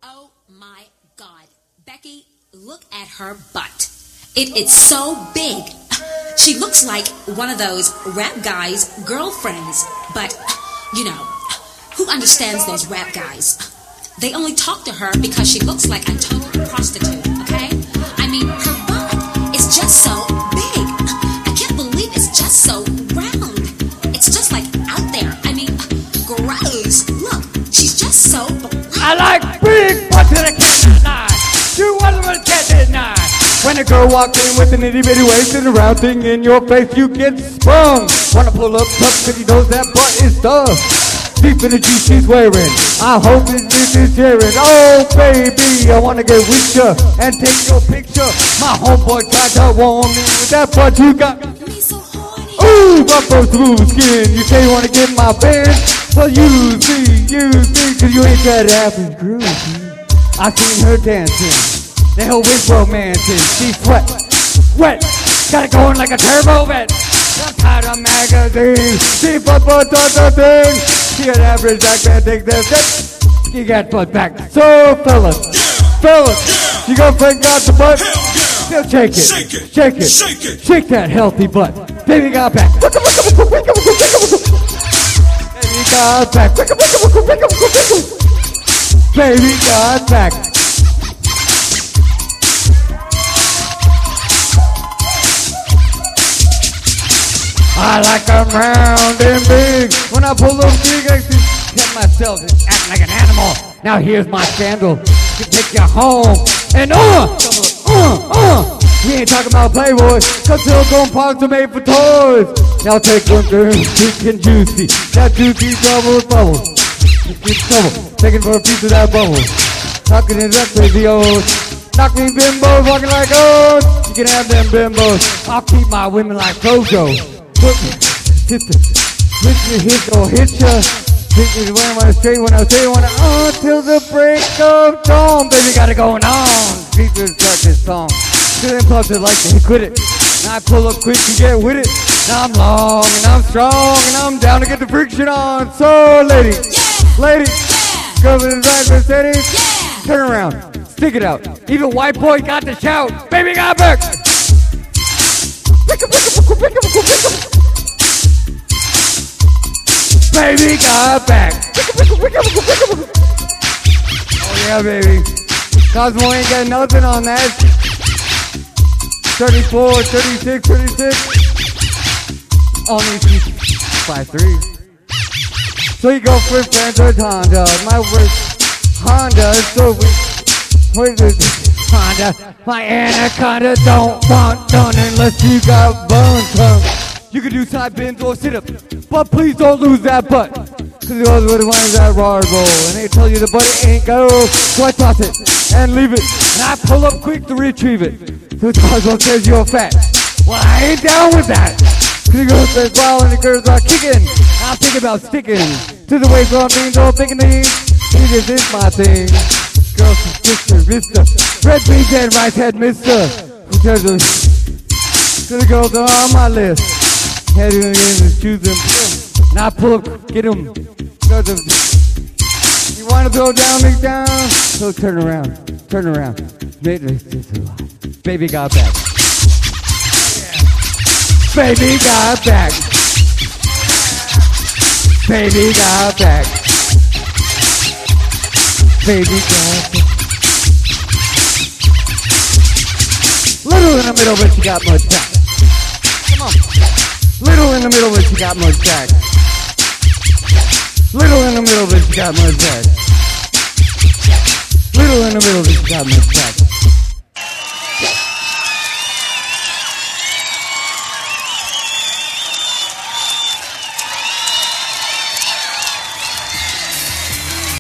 Oh my God. Becky, look at her butt. It's so big. She looks like one of those rap guys' girlfriends. But, you know, who understands those rap guys? They only talk to her because she looks like a total prostitute, okay? I mean, her butt is just so big. I can't believe it's just so round. It's just like out there. I mean, gross. Look, she's just so black. I like big butts and I can't deny. You want to get denied. When a girl walks in with an itty bitty waist and a round thing in your face, you get sprung. Wanna pull up tough cause he knows that butt is tough. Deep in the juice she's wearing, I hope this bitch is hearing. Oh baby, I wanna get with ya and take your picture. My homeboy tried to warn me with that butt you got. Me so horny. Ooh, buffalo smooth skin. You say you wanna get my band? Well, use me, cause you ain't that average groovy. I seen her dancing, the hell with romancing. She's wet, got it going like a turbo vet. I'm tired of magazines, she butt the thing. She an average black man, take that. She got butt back. So fellas, you gonna bring out the butt? Still shake it, shake that healthy butt. Baby got back. Baby got back. Baby got back. I like them round and big. When I pull those big, I get myself acting like an animal. Now here's my scandal to take you home. And we ain't talking about Playboy, cause silicone parts are made for toys. Now take one thing, thick and juicy. That juicy bubbles. Taking for a piece of that bubble. Talking it up crazy old. Knock me bimbos, walking like old. You can have them bimbos. I'll keep my women like Flojo. Put me, sister, switch me, hit or hit ya. Hit me when I wanna straight, when I say wanna till the break of dawn. Baby got it going on. Speakers got this song. Till them clubs that like to quit it. Now I pull up quick and get with it. Now I'm long and I'm strong and I'm down to get the friction on. So lady, go to the right Mercedes. Turn around, stick it out. Even white boy got to shout. Baby got back. Baby got back. Oh yeah, baby. Cosmo ain't got nothing on that. 34, 36, 36. Only 5'3". So you go for friends with Honda. My worst Honda is so weak. Honda. My anaconda don't want none unless you got bone tongue. You can do side bends or sit-ups, but please don't lose that butt. Cause those were the ones that raw roll, and they tell you the butt ain't go. So I toss it and leave it, and I pull up quick to retrieve it. So the Cosmo says you're fat. Well, I ain't down with that. Cause the girl says wow and the girls are kicking. I'm thinking about sticking to the way grown beans all thinking these. This is my thing. Girl from Sister, Mister. Red beans and rice head, Mister. Who tells us to the girls that are on my list. Head in and choose them. And I pull up, get them. You want to throw down, make down? So turn around. Baby got back. Baby got back. Baby got back. Baby got back. Little in the middle, but she got much back. Come on. Little in the middle, but she got much back. Little in the middle, but she got much back. Little in the middle, but she got much back.